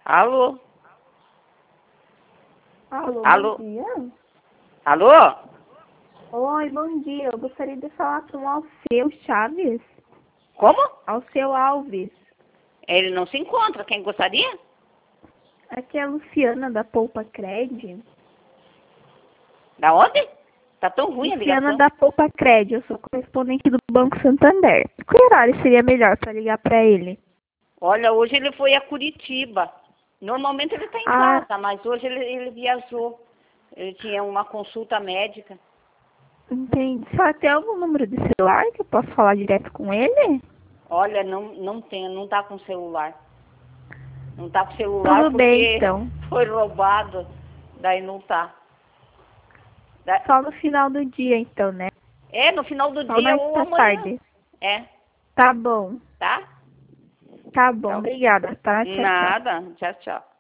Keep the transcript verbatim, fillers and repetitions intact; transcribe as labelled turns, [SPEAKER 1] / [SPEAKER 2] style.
[SPEAKER 1] Alô?
[SPEAKER 2] Alô,
[SPEAKER 1] Alô?
[SPEAKER 2] bom dia.
[SPEAKER 1] Alô?
[SPEAKER 2] Oi, bom dia. Eu gostaria de falar com o Alceu Chaves.
[SPEAKER 1] Como?
[SPEAKER 2] Alceu Alves.
[SPEAKER 1] Ele não se encontra. Quem gostaria?
[SPEAKER 2] Aqui é a Luciana da Poupa Cred.
[SPEAKER 1] Da onde? Tá tão ruim a
[SPEAKER 2] Luciana
[SPEAKER 1] ligação.
[SPEAKER 2] da Poupa Cred. Eu sou correspondente do Banco Santander. Que horário seria melhor para ligar para ele?
[SPEAKER 1] Olha, hoje ele foi a Curitiba. Normalmente ele está em
[SPEAKER 2] Ah,
[SPEAKER 1] casa, mas hoje ele, ele viajou. Ele tinha uma consulta médica.
[SPEAKER 2] entendi. Só tem algum número de celular que eu posso falar direto com ele?
[SPEAKER 1] Olha, não, não tem, não tá com celular. Não tá com celular
[SPEAKER 2] Tudo bem,
[SPEAKER 1] porque
[SPEAKER 2] então.
[SPEAKER 1] foi roubado. Daí não tá. Da-
[SPEAKER 2] Só no final do dia, então, né?
[SPEAKER 1] É, no final do
[SPEAKER 2] Só
[SPEAKER 1] dia
[SPEAKER 2] mais
[SPEAKER 1] ou
[SPEAKER 2] da
[SPEAKER 1] amanhã.
[SPEAKER 2] tarde.
[SPEAKER 1] É,
[SPEAKER 2] Tá bom.
[SPEAKER 1] tá?
[SPEAKER 2] Tá bom.
[SPEAKER 1] Tchau.
[SPEAKER 2] Obrigada, tá? Tchau, tchau.
[SPEAKER 1] Nada. Tchau, tchau.